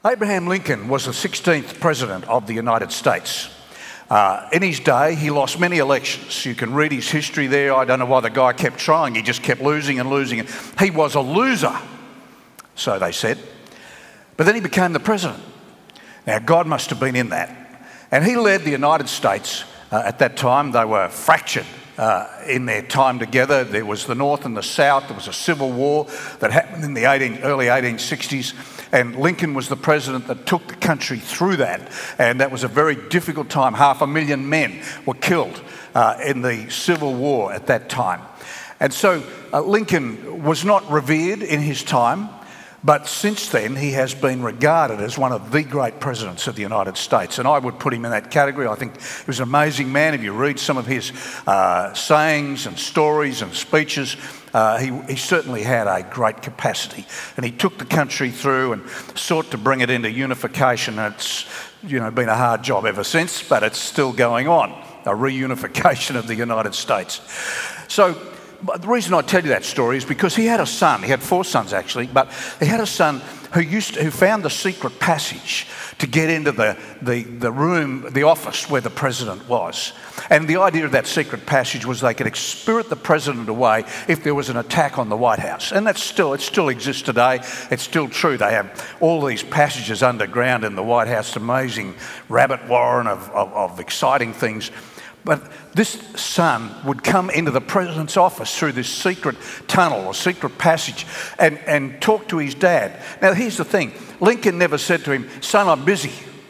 Abraham Lincoln was the 16th president of the United States. In his day, he lost many elections. You can read his history there. I don't know why the guy kept trying. He just kept losing and losing. He was a loser, so they said. But then he became the president. Now, God must have been in that. And he led the United States. At that time, they were fractured in their time together. There was the North and the South. There was a civil war that happened in the early 1860s. And Lincoln was the president that took the country through that. And that was a very difficult time. 500,000 men were killed in the Civil War at that time. And so Lincoln was not revered in his time, but since then he has been regarded as one of the great presidents of the United States. And I would put him in that category. I think he was an amazing man. If you read some of his sayings and stories and speeches, he certainly had a great capacity, and he took the country through and sought to bring it into unification. And it's been a hard job ever since, but it's still going on, a reunification of the United States. So the reason I tell you that story is because he had a son. He had 4 sons actually, but he had a son who found the secret passage to get into the room, the office where the president was. And the idea of that secret passage was they could spirit the president away if there was an attack on the White House. And it still exists today. It's still true. They have all these passages underground in the White House, amazing rabbit warren of exciting things. But this son would come into the president's office through this secret tunnel or secret passage and talk to his dad. Now, here's the thing. Lincoln never said to him, "Son, I'm busy.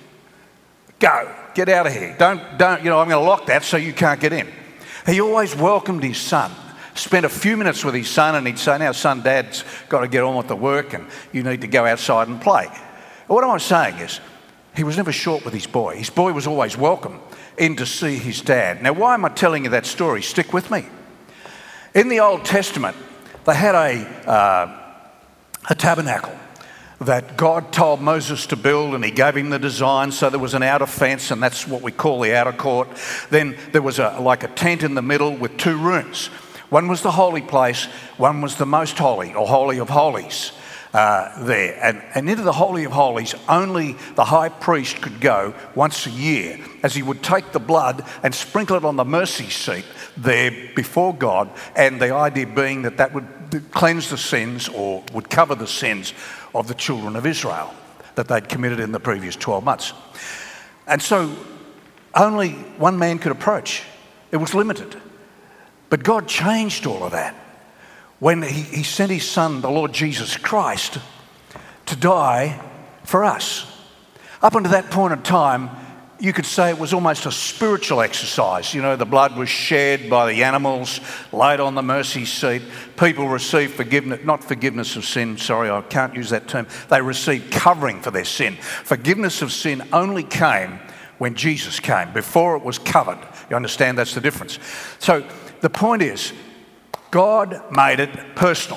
Go, get out of here. Don't, I'm going to lock that so you can't get in." He always welcomed his son, spent a few minutes with his son, and he'd say, "Now, son, Dad's got to get on with the work and you need to go outside and play." What I'm saying is, he was never short with his boy. His boy was always welcome in to see his dad. Now, why am I telling you that story? Stick with me. In the Old Testament, they had a tabernacle that God told Moses to build, and he gave him the design. So there was an outer fence, and that's what we call the outer court. Then there was like a tent in the middle with 2 rooms. One was the holy place, one was the most holy, or holy of holies. There. And into the Holy of Holies, only the high priest could go once a year, as he would take the blood and sprinkle it on the mercy seat there before God, and the idea being that would cleanse the sins, or would cover the sins of the children of Israel that they'd committed in the previous 12 months. And so only one man could approach. It was limited. But God changed all of that when he sent his son, the Lord Jesus Christ, to die for us. Up until that point in time, you could say it was almost a spiritual exercise. The blood was shed by the animals, laid on the mercy seat. People received forgiveness, not forgiveness of sin, sorry, I can't use that term. They received covering for their sin. Forgiveness of sin only came when Jesus came. Before, it was covered. You understand? That's the difference. So the point is, God made it personal.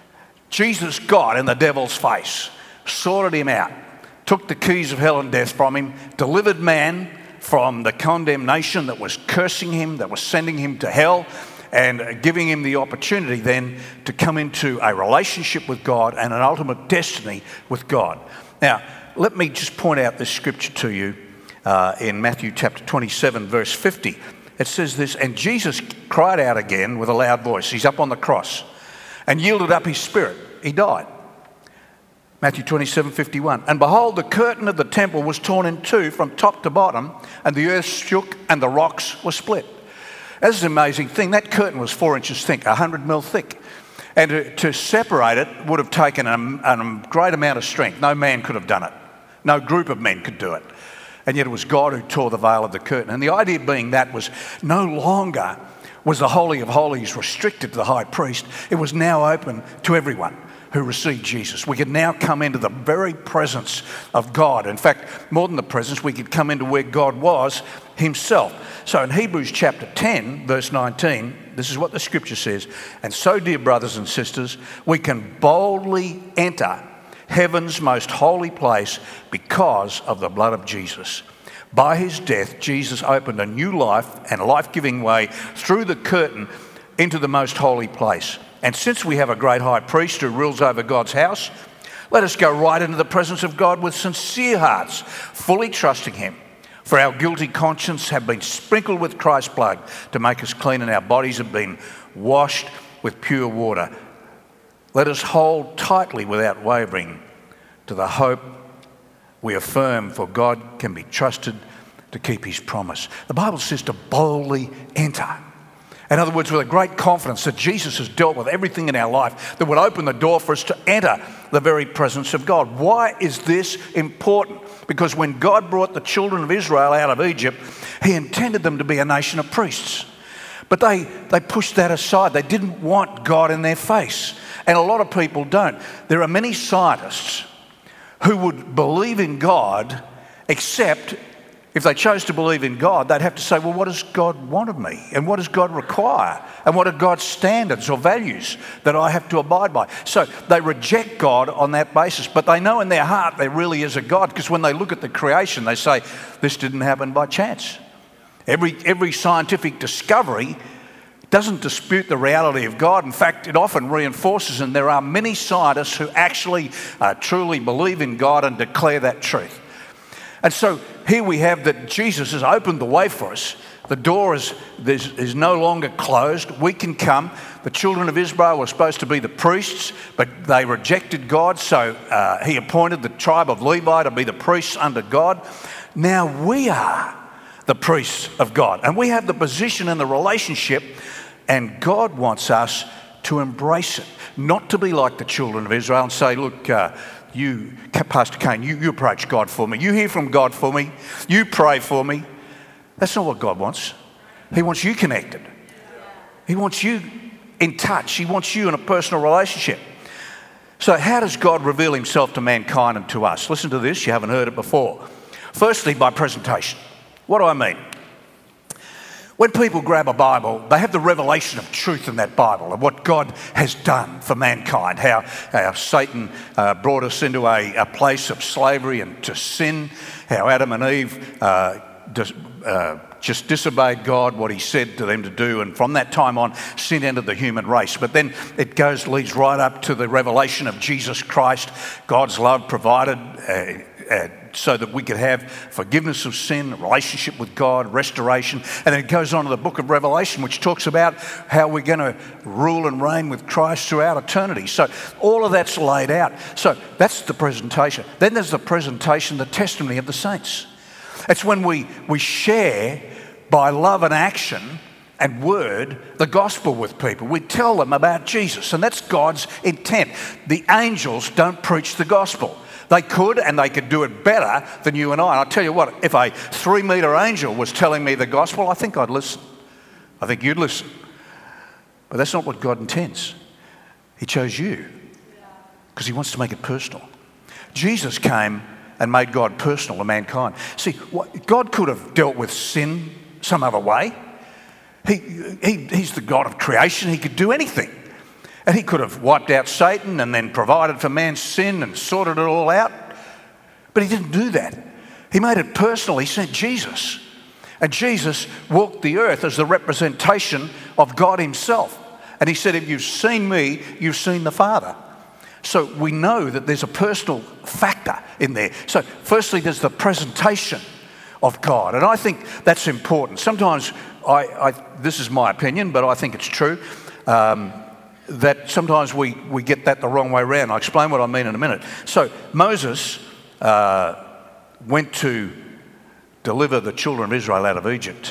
Jesus got in the devil's face, sorted him out, took the keys of hell and death from him, delivered man from the condemnation that was cursing him, that was sending him to hell, and giving him the opportunity then to come into a relationship with God and an ultimate destiny with God. Now, let me just point out this scripture to you in Matthew chapter 27, verse 50. It says this, "And Jesus cried out again with a loud voice." He's up on the cross, "and yielded up his spirit." He died. Matthew 27:51. "And behold, the curtain of the temple was torn in two from top to bottom, and the earth shook, and the rocks were split." That's an amazing thing. That curtain was 4 inches thick, 100 mil thick. And to separate it would have taken a great amount of strength. No man could have done it. No group of men could do it. And yet it was God who tore the veil of the curtain. And the idea being that was no longer was the Holy of Holies restricted to the high priest. It was now open to everyone who received Jesus. We could now come into the very presence of God. In fact, more than the presence, we could come into where God was himself. So in Hebrews chapter 10, verse 19, this is what the scripture says. "And so, dear brothers and sisters, we can boldly enter heaven's most holy place because of the blood of Jesus. By his death, Jesus opened a new life and life-giving way through the curtain into the most holy place. And since we have a great high priest who rules over God's house, Let us go right into the presence of God with sincere hearts, fully trusting him. For our guilty conscience have been sprinkled with Christ's blood to make us clean, and our bodies have been washed with pure water. Let us hold tightly without wavering to the hope we affirm, for God can be trusted to keep his promise. The Bible says to boldly enter. In other words, with a great confidence that Jesus has dealt with everything in our life that would open the door for us to enter the very presence of God. Why is this important? Because when God brought the children of Israel out of Egypt, he intended them to be a nation of priests. But they pushed that aside. They didn't want God in their face. And a lot of people don't. There are many scientists who would believe in God, except if they chose to believe in God, they'd have to say, well, what does God want of me? And what does God require? And what are God's standards or values that I have to abide by? So they reject God on that basis, but they know in their heart there really is a God, because when they look at the creation, they say, this didn't happen by chance. Every scientific discovery doesn't dispute the reality of God. In fact, it often reinforces, and there are many scientists who actually truly believe in God and declare that truth. And so here we have that Jesus has opened the way for us. The door is no longer closed. We can come. The children of Israel were supposed to be the priests, but they rejected God, so he appointed the tribe of Levi to be the priests under God. Now we are the priests of God, and we have the position and the relationship, and God wants us to embrace it, not to be like the children of Israel and say, look, you, Pastor Kane, you approach God for me. You hear from God for me. You pray for me. That's not what God wants. He wants you connected. He wants you in touch. He wants you in a personal relationship. So how does God reveal himself to mankind and to us? Listen to this. You haven't heard it before. Firstly, by presentation. What do I mean? When people grab a Bible, they have the revelation of truth in that Bible, of what God has done for mankind, how Satan brought us into a place of slavery and to sin, how Adam and Eve just disobeyed God, what he said to them to do, and from that time on, sin entered the human race. But then it leads right up to the revelation of Jesus Christ, God's love provided so that we could have forgiveness of sin, relationship with God, restoration. And then it goes on to the book of Revelation, which talks about how we're going to rule and reign with Christ throughout eternity. So all of that's laid out. So that's the presentation. Then there's the presentation, the testimony of the saints. It's when we share by love and action and word the gospel with people. We tell them about Jesus, and that's God's intent. The angels don't preach the gospel. They could, and they could do it better than you and I. And I'll tell you what, if a 3-metre angel was telling me the gospel, I think I'd listen. I think you'd listen. But that's not what God intends. He chose you because he wants to make it personal. Jesus came and made God personal to mankind. See, God could have dealt with sin some other way. He's the God of creation. He could do anything. And he could have wiped out Satan and then provided for man's sin and sorted it all out. But he didn't do that. He made it personal. He sent Jesus. And Jesus walked the earth as the representation of God himself. And he said, if you've seen me, you've seen the Father. So we know that there's a personal factor in there. So firstly, there's the presentation of God. And I think that's important. Sometimes, this is my opinion, but I think it's true, that sometimes we get that the wrong way around. I'll explain what I mean in a minute. So Moses went to deliver the children of Israel out of Egypt.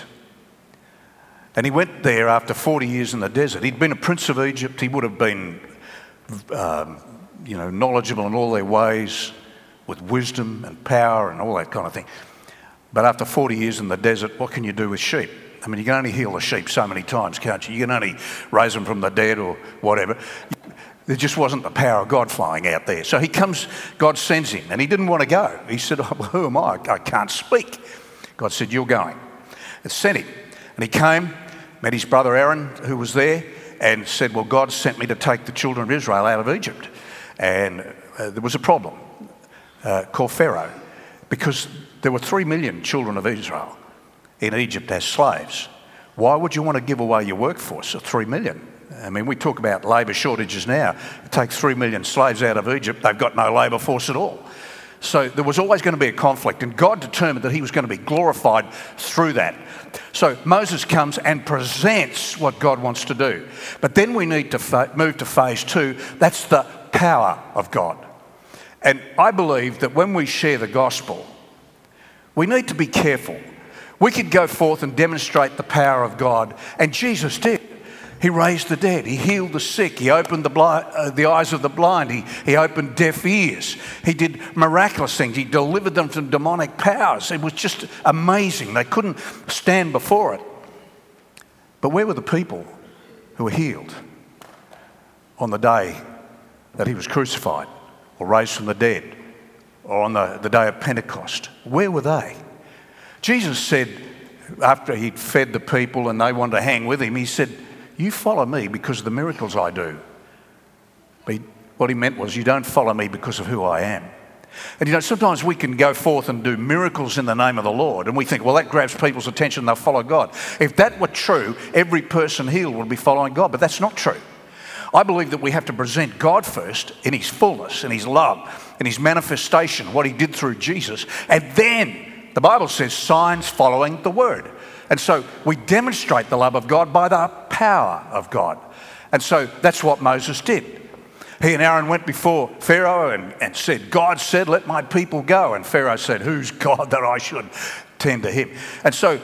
And he went there after 40 years in the desert. He'd been a prince of Egypt. He would have been knowledgeable in all their ways, with wisdom and power and all that kind of thing. But after 40 years in the desert, what can you do with sheep? I mean, you can only heal the sheep so many times, can't you? You can only raise them from the dead or whatever. There just wasn't the power of God flowing out there. So he comes, God sends him, and he didn't want to go. He said, well, who am I? I can't speak. God said, you're going. And sent him. And he came, met his brother Aaron, who was there, and said, well, God sent me to take the children of Israel out of Egypt. And there was a problem called Pharaoh, because there were 3 million children of Israel in Egypt as slaves. Why would you want to give away your workforce of 3 million? I mean, we talk about labour shortages now. It takes 3 million slaves out of Egypt. They've got no labour force at all. So there was always going to be a conflict, and God determined that he was going to be glorified through that. So Moses comes and presents what God wants to do. But then we need to move to phase 2. That's the power of God. And I believe that when we share the gospel, we need to be careful. We could go forth and demonstrate the power of God, and Jesus did. He raised the dead. He healed the sick. He opened the eyes of the blind. He opened deaf ears. He did miraculous things. He delivered them from demonic powers. It was just amazing. They couldn't stand before it. But where were the people who were healed on the day that he was crucified or raised from the dead or on the day of Pentecost? Where were they? Jesus said, after he'd fed the people and they wanted to hang with him, he said, "You follow me because of the miracles I do." But what he meant was, you don't follow me because of who I am. And you know, sometimes we can go forth and do miracles in the name of the Lord, and we think, well, that grabs people's attention, they'll follow God. If that were true, every person healed would be following God, but that's not true. I believe that we have to present God first in his fullness, in his love, in his manifestation, what he did through Jesus, and then the Bible says signs following the word. And so we demonstrate the love of God by the power of God. And so that's what Moses did. He and Aaron went before Pharaoh and said, "God said, let my people go." And Pharaoh said, "Who's God that I should tend to him?" And so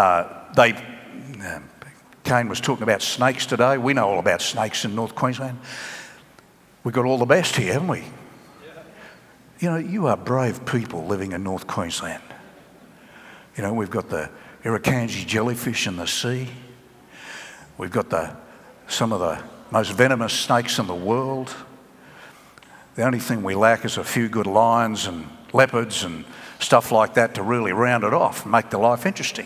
Kane was talking about snakes today. We know all about snakes in North Queensland. We've got all the best here, haven't we? Yeah. You know, you are brave people living in North Queensland. You know, we've got the Irukandji jellyfish in the sea. We've got some of the most venomous snakes in the world. The only thing we lack is a few good lions and leopards and stuff like that to really round it off and make the life interesting.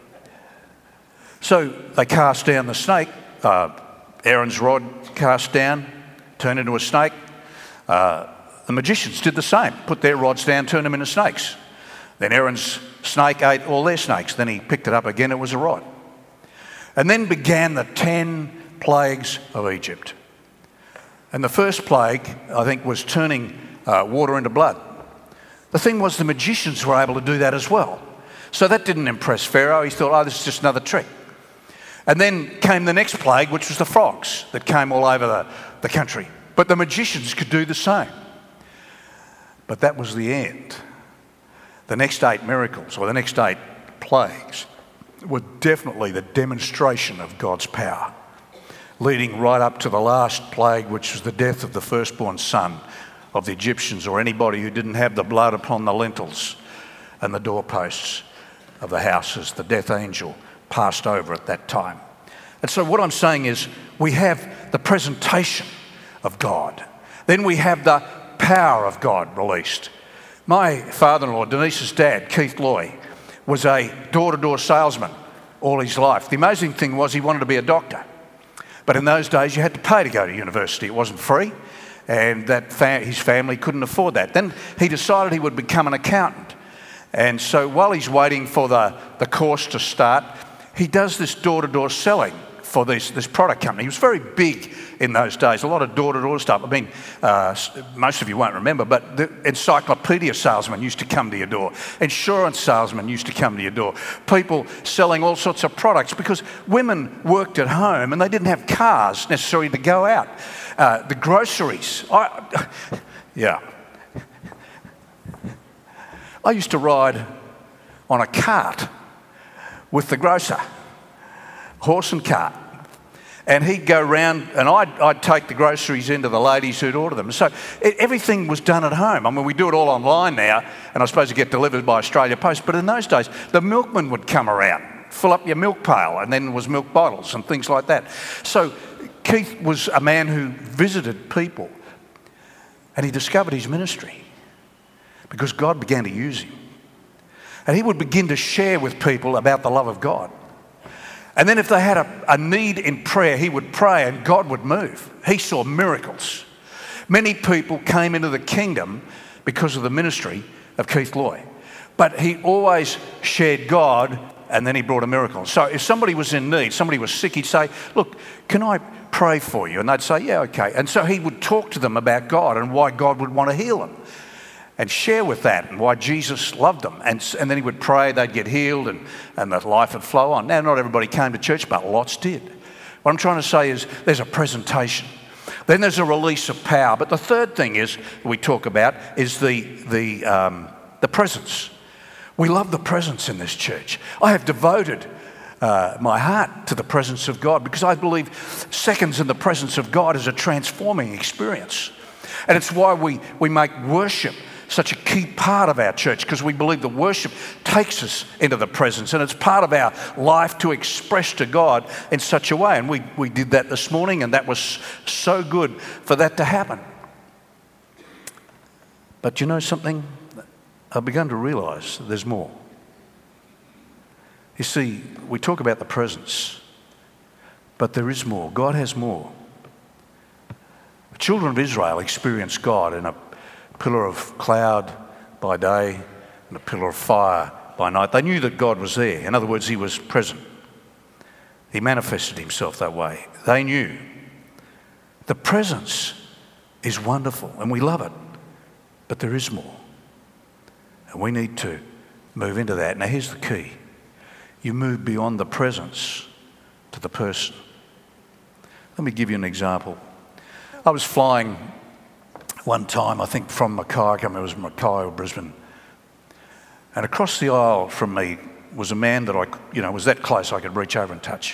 So they cast down the snake. Aaron's rod cast down, turned into a snake. The magicians did the same, put their rods down, turned them into snakes. Then Aaron's snake ate all their snakes. Then he picked it up again, it was a rod. And then began the 10 plagues of Egypt. And the first plague, I think, was turning water into blood. The thing was, the magicians were able to do that as well. So that didn't impress Pharaoh. He thought, oh, this is just another trick. And then came the next plague, which was the frogs that came all over the country. But the magicians could do the same. But that was the end. The next 8 miracles, or the next 8 plagues, were definitely the demonstration of God's power, leading right up to the last plague, which was the death of the firstborn son of the Egyptians, or anybody who didn't have the blood upon the lintels and the doorposts of the houses. The death angel passed over at that time. And so what I'm saying is, we have the presentation of God. Then we have the power of God released. My father-in-law, Denise's dad, Keith Loy, was a door-to-door salesman all his life. The amazing thing was he wanted to be a doctor. But in those days, you had to pay to go to university. It wasn't free, and his family couldn't afford that. Then he decided he would become an accountant. And so while he's waiting for the course to start, he does this door-to-door selling for this product company. He was very big in those days, a lot of door-to-door stuff. I mean, most of you won't remember, but the encyclopedia salesmen used to come to your door. Insurance salesmen used to come to your door. People selling all sorts of products, because women worked at home and they didn't have cars necessarily to go out. The groceries. I used to ride on a cart with the grocer, horse and cart. And he'd go round, and I'd take the groceries into the ladies who'd order them. So everything was done at home. I mean, we do it all online now, and I suppose it get delivered by Australia Post. But in those days, the milkman would come around, fill up your milk pail, and then there was milk bottles and things like that. So Keith was a man who visited people, and he discovered his ministry because God began to use him. And he would begin to share with people about the love of God. And then if they had a need in prayer, he would pray and God would move. He saw miracles. Many people came into the kingdom because of the ministry of Keith Loy. But he always shared God, and then he brought a miracle. So if somebody was in need, somebody was sick, he'd say, look, can I pray for you. And they'd say, yeah, okay. And so he would talk to them about God and why God would want to heal them and share with that and why Jesus loved them. And then he would pray, they'd get healed and that life would flow on. Now, not everybody came to church, but lots did. What I'm trying to say is there's a presentation. Then there's a release of power. But the third thing we talk about is the presence. We love the presence in this church. I have devoted my heart to the presence of God because I believe seconds in the presence of God is a transforming experience. And it's why we make worship such a key part of our church, because we believe the worship takes us into the presence and it's part of our life to express to God in such a way. And we did that this morning, and that was so good for that to happen. But you know something? I've begun to realise there's more. You see, we talk about the presence, but there is more. God has more. The children of Israel experienced God in a pillar of cloud by day and a pillar of fire by night. They knew that God was there. In other words, he was present. He manifested himself that way. They knew. The presence is wonderful and we love it, but there is more. And we need to move into that. Now here's the key. You move beyond the presence to the person. Let me give you an example. I was flying one time, I think from Mackay, I can't remember if it was Mackay or Brisbane, and across the aisle from me was a man that was that close I could reach over and touch.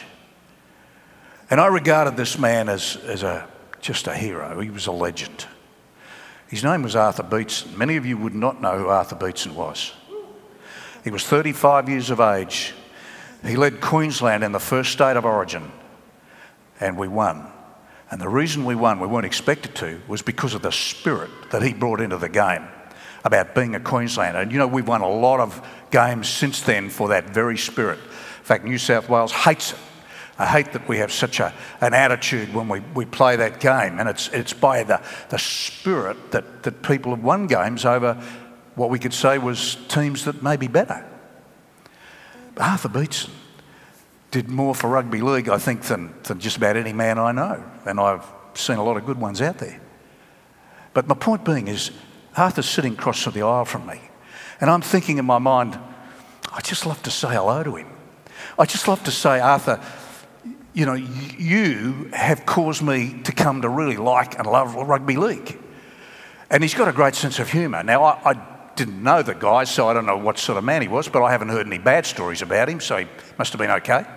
And I regarded this man as just a hero. He was a legend. His name was Arthur Beetson. Many of you would not know who Arthur Beetson was. He was 35 years of age. He led Queensland in the first state of origin, and we won. And the reason we won, we weren't expected to, was because of the spirit that he brought into the game about being a Queenslander. And you know, we've won a lot of games since then for that very spirit. In fact, New South Wales hates it. I hate that we have such an attitude when we play that game. And it's by the spirit that people have won games over what we could say was teams that may be better. But Arthur Beetson did more for rugby league, I think, than just about any man I know. And I've seen a lot of good ones out there. But my point being is, Arthur's sitting across the aisle from me. And I'm thinking in my mind, I'd just love to say hello to him. I'd just love to say, Arthur, you know, you have caused me to come to really like and love rugby league. And he's got a great sense of humour. Now, I didn't know the guy, so I don't know what sort of man he was, but I haven't heard any bad stories about him, so he must have been okay.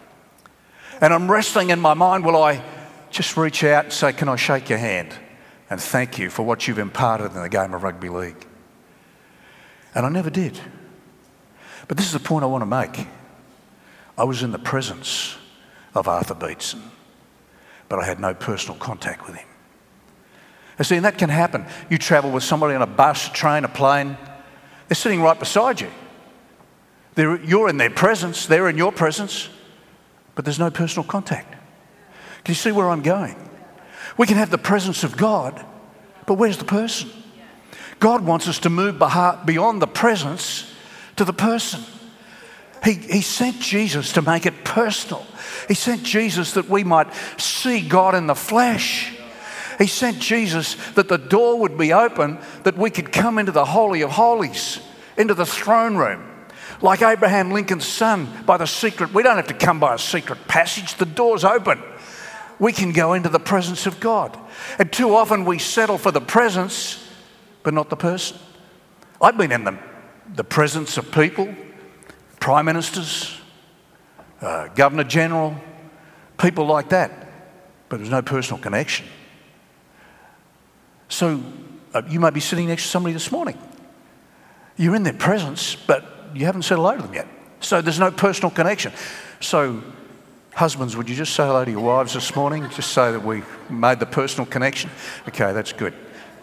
And I'm wrestling in my mind, will I just reach out and say, can I shake your hand and thank you for what you've imparted in the game of rugby league? And I never did. But this is the point I want to make. I was in the presence of Arthur Beetson, but I had no personal contact with him. You see, and that can happen. You travel with somebody on a bus, a train, a plane. They're sitting right beside you. You're in their presence, they're in your presence, but there's no personal contact. Can you see where I'm going? We can have the presence of God, but where's the person? God wants us to move beyond the presence to the person. He sent Jesus to make it personal. He sent Jesus that we might see God in the flesh. He sent Jesus that the door would be open, that we could come into the Holy of Holies, into the throne room. Like Abraham Lincoln's son, by the secret, we don't have to come by a secret passage. The door's open. We can go into the presence of God. And too often we settle for the presence, but not the person. I've been in the presence of people, prime ministers, governor general, people like that, but there's no personal connection. So you might be sitting next to somebody this morning. You're in their presence, but you haven't said hello to them yet. So there's no personal connection. So husbands, would you just say hello to your wives this morning, just so that we made the personal connection? Okay, that's good.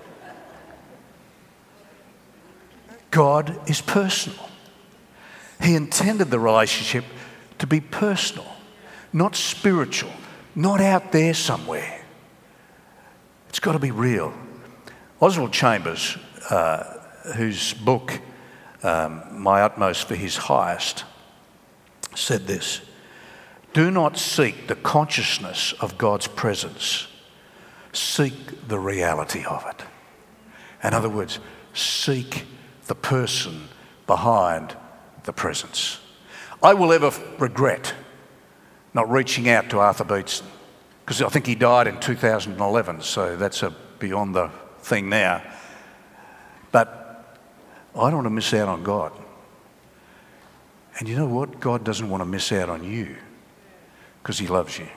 God is personal. He intended the relationship to be personal, not spiritual, not out there somewhere. It's got to be real. Oswald Chambers, whose book, My Utmost for His Highest, said this: Do not seek the consciousness of God's presence. Seek the reality of it. In other words, seek the person behind the presence. I will ever regret not reaching out to Arthur Beetson, because I think he died in 2011, so that's beyond the thing now. But I don't want to miss out on God. And you know what? God doesn't want to miss out on you because he loves you.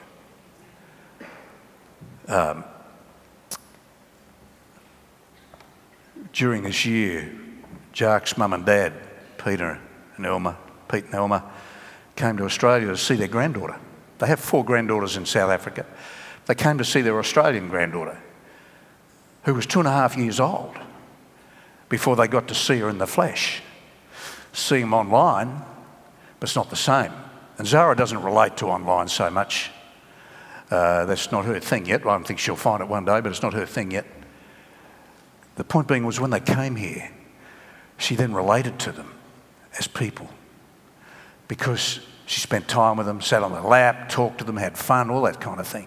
During this year, Jack's mum and dad, Pete and Elma, came to Australia to see their granddaughter. They have 4 granddaughters in South Africa. They came to see their Australian granddaughter, who was 2.5 years old, before they got to see her in the flesh. See them online, but it's not the same. And Zara doesn't relate to online so much. That's not her thing yet. I don't think she'll find it one day, but it's not her thing yet. The point being was when they came here, she then related to them as people because she spent time with them, sat on their lap, talked to them, had fun, all that kind of thing.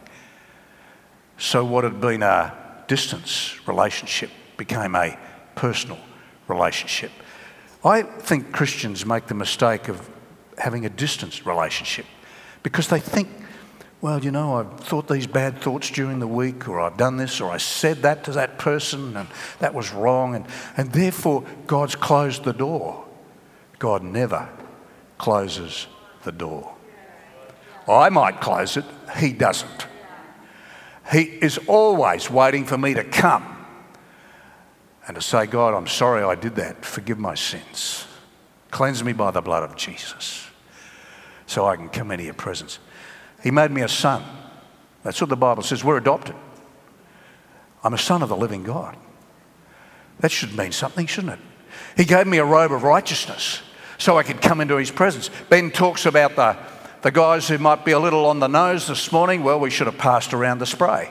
So what had been a distance relationship became a personal relationship. I think Christians make the mistake of having a distance relationship because they think, well, you know, I've thought these bad thoughts during the week, or I've done this, or I said that to that person, and that was wrong, and therefore God's closed the door. God never closes the door. I might close it, he doesn't. He is always waiting for me to come and to say, God, I'm sorry I did that. Forgive my sins. Cleanse me by the blood of Jesus so I can come into your presence. He made me a son. That's what the Bible says. We're adopted. I'm a son of the living God. That should mean something, shouldn't it? He gave me a robe of righteousness so I could come into his presence. Ben talks about the guys who might be a little on the nose this morning. Well, we should have passed around the spray.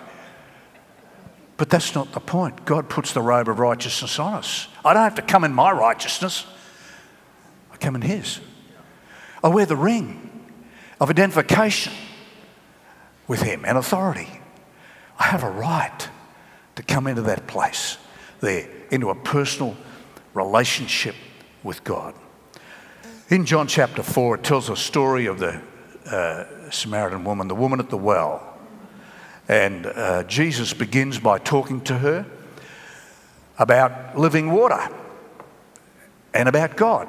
But that's not the point. God puts the robe of righteousness on us. I don't have to come in my righteousness. I come in his. I wear the ring of identification with him and authority. I have a right to come into that place there, into a personal relationship with God. In John chapter 4, it tells a story of the Samaritan woman, the woman at the well. And Jesus begins by talking to her about living water and about God.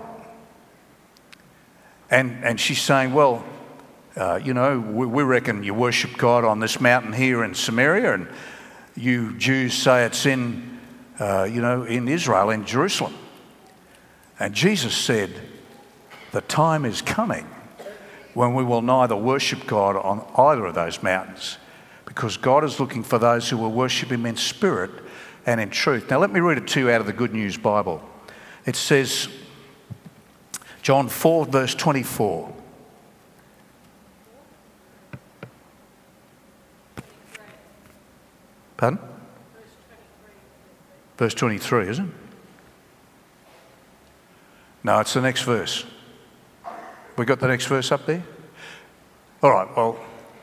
And she's saying, well, you know, we reckon you worship God on this mountain here in Samaria, and you Jews say it's in, in Israel, in Jerusalem. And Jesus said, the time is coming when we will neither worship God on either of those mountains, because God is looking for those who will worship him in spirit and in truth. Now let me read it to you out of the Good News Bible. It says, John 4 verse 24. Pardon? Verse 23, isn't it? No, it's the next verse. We got the next verse up there? All right, well,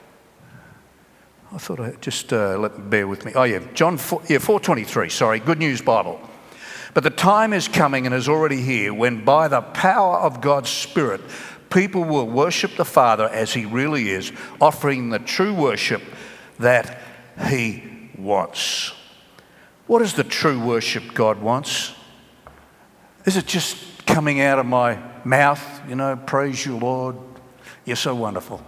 I thought I just bear with me. Oh yeah, John 4:23, sorry, Good News Bible. But the time is coming and is already here when by the power of God's Spirit, people will worship the Father as he really is, offering the true worship that he wants. What is the true worship God wants? Is it just coming out of my mouth, praise you, Lord, you're so wonderful?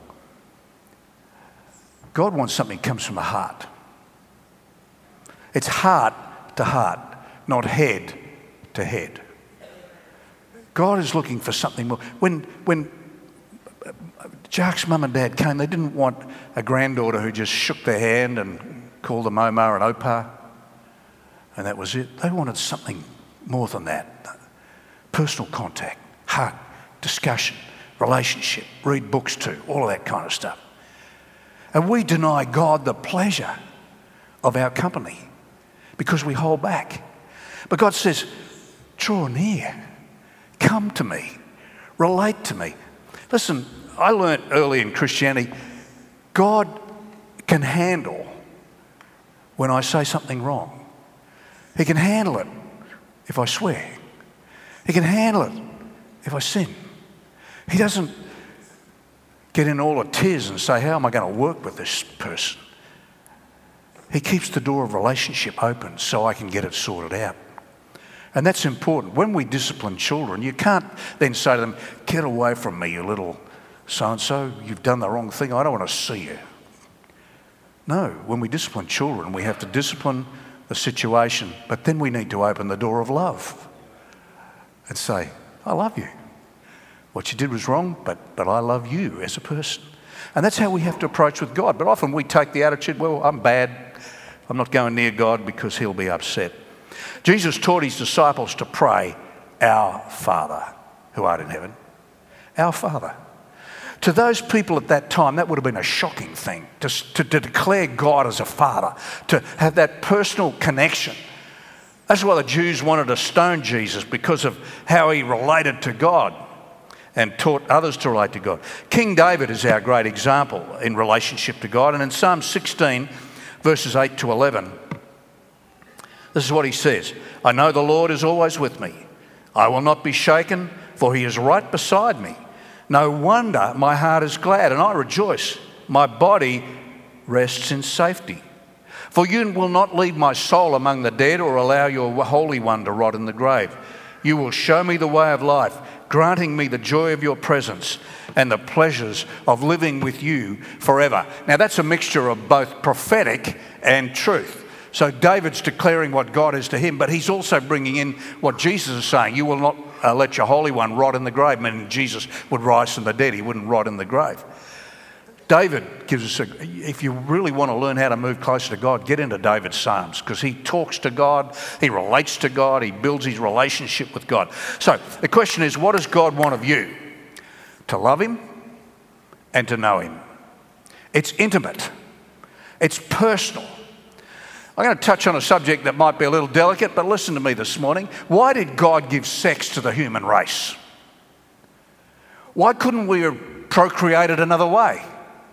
God wants something that comes from the heart. It's heart to heart, not head to head. God is looking for something more. When Jack's mum and dad came, they didn't want a granddaughter who just shook their hand and called them Oma and Opa, and that was it. They wanted something more than that. Personal contact, hug, discussion, relationship, read books too, all of that kind of stuff. And we deny God the pleasure of our company because we hold back. But God says, draw near, come to me, relate to me. Listen, I learnt early in Christianity, God can handle when I say something wrong. He can handle it if I swear. He can handle it if I sin. He doesn't get in all the tears and say, how am I going to work with this person? He keeps the door of relationship open so I can get it sorted out. And that's important. When we discipline children, you can't then say to them, get away from me, you little so-and-so, you've done the wrong thing, I don't want to see you. No, when we discipline children, we have to discipline the situation, but then we need to open the door of love and say, I love you. What you did was wrong, but I love you as a person. And that's how we have to approach with God. But often we take the attitude, well, I'm bad. I'm not going near God because he'll be upset. Jesus taught his disciples to pray, Our Father, who art in heaven. Our Father. To those people at that time, that would have been a shocking thing, to declare God as a father, to have that personal connection. That's why the Jews wanted to stone Jesus, because of how he related to God and taught others to relate to God. King David is our great example in relationship to God. And in Psalm 16, verses 8 to 11, this is what he says. I know the Lord is always with me. I will not be shaken, for he is right beside me. No wonder my heart is glad and I rejoice. My body rests in safety. For you will not leave my soul among the dead or allow your Holy One to rot in the grave. You will show me the way of life, granting me the joy of your presence and the pleasures of living with you forever. Now that's a mixture of both prophetic and truth. So David's declaring what God is to him, but he's also bringing in what Jesus is saying. You will not let your Holy One rot in the grave, meaning Jesus would rise from the dead. He wouldn't rot in the grave. David gives us if you really want to learn how to move closer to God, get into David's Psalms, because he talks to God, he relates to God, he builds his relationship with God. So the question is, what does God want of you? To love him and to know him. It's intimate. It's personal. I'm going to touch on a subject that might be a little delicate, but listen to me this morning. Why did God give sex to the human race? Why couldn't we have procreated another way?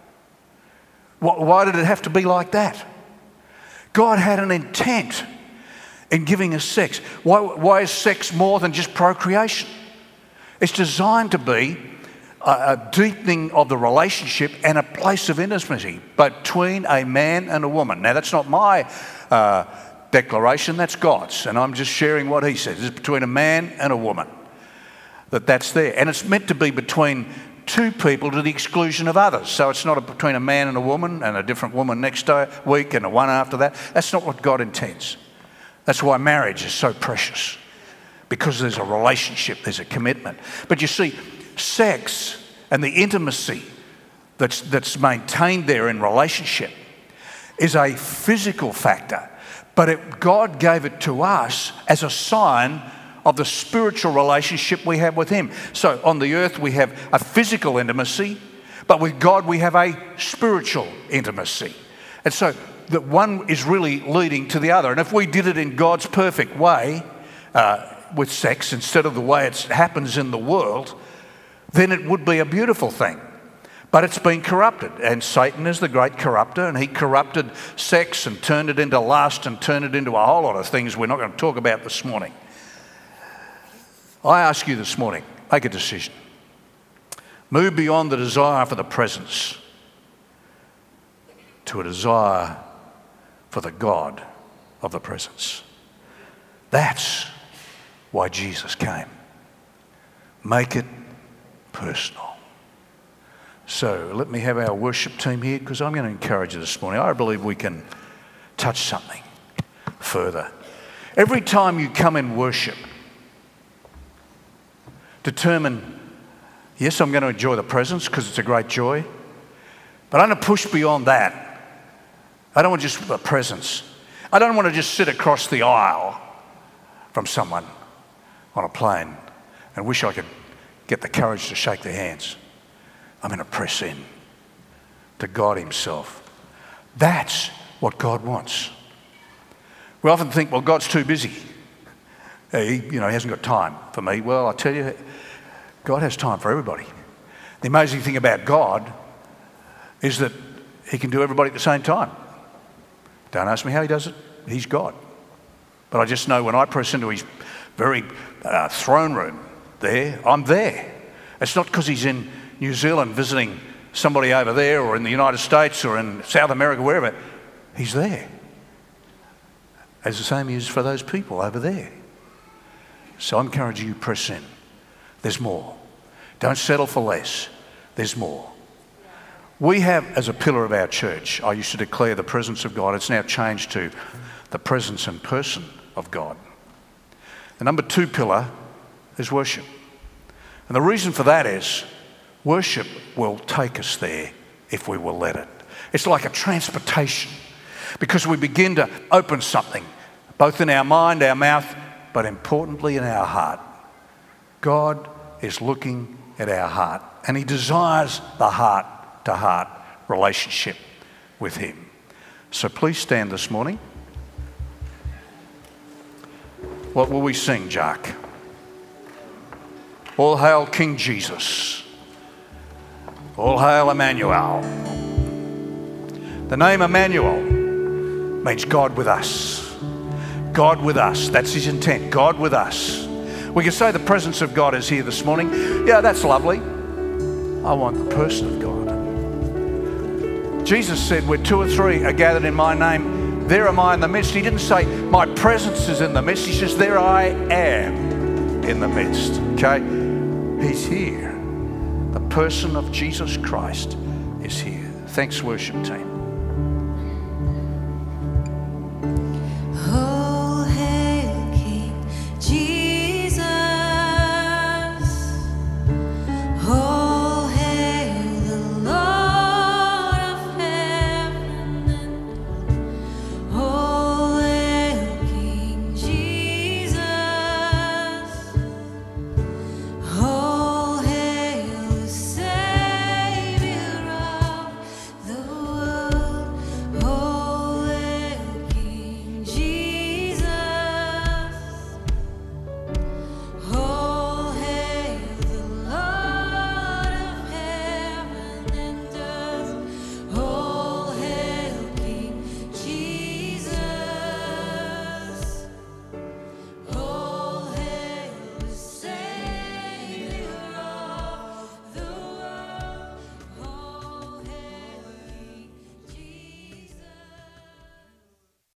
Why did it have to be like that? God had an intent in giving us sex. Why is sex more than just procreation? It's designed to be a deepening of the relationship and a place of intimacy between a man and a woman. Now, that's not my declaration, that's God's, and I'm just sharing what he says. It's between a man and a woman, that's there. And it's meant to be between two people to the exclusion of others. So it's not between a man and a woman and a different woman next week and a one after that. That's not what God intends. That's why marriage is so precious, because there's a relationship, there's a commitment. But you see, sex and the intimacy that's maintained there in relationship is a physical factor, but God gave it to us as a sign of the spiritual relationship we have with him. So on the earth we have a physical intimacy, but with God we have a spiritual intimacy. And so that one is really leading to the other. And if we did it in God's perfect way with sex instead of the way it happens in the world, then it would be a beautiful thing. But it's been corrupted, and Satan is the great corrupter, and he corrupted sex and turned it into lust and turned it into a whole lot of things we're not going to talk about this morning. I ask you this morning, make a decision. Move beyond the desire for the presence to a desire for the God of the presence. That's why Jesus came. Make it personal. So let me have our worship team here, because I'm going to encourage you this morning. I believe we can touch something further. Every time you come in worship, determine, yes, I'm going to enjoy the presence because it's a great joy, but I'm going to push beyond that. I don't want just the presence. I don't want to just sit across the aisle from someone on a plane and wish I could get the courage to shake their hands. I'm going to press in to God himself. That's what God wants. We often think, well, God's too busy. He hasn't got time for me. Well, I tell you, God has time for everybody. The amazing thing about God is that he can do everybody at the same time. Don't ask me how he does it. He's God. But I just know when I press into his very throne room there, I'm there. It's not because he's in New Zealand visiting somebody over there, or in the United States, or in South America, wherever. He's there. As the same is for those people over there. So I encourage you, press in. There's more. Don't settle for less. There's more. We have, as a pillar of our church, I used to declare the presence of God. It's now changed to the presence and person of God. The number 2 pillar is worship. And the reason for that is worship will take us there if we will let it. It's like a transportation, because we begin to open something, both in our mind, our mouth, but importantly in our heart. God is looking at our heart, and he desires the heart-to-heart relationship with him. So please stand this morning. What will we sing, Jack? All hail King Jesus. All hail Emmanuel. The name Emmanuel means God with us. God with us. That's his intent. God with us. We can say the presence of God is here this morning. Yeah, that's lovely. I want the person of God. Jesus said, where 2 or 3 are gathered in my name, there am I in the midst. He didn't say, my presence is in the midst. He says, there I am in the midst. Okay? He's here. The person of Jesus Christ is here. Thanks, worship team.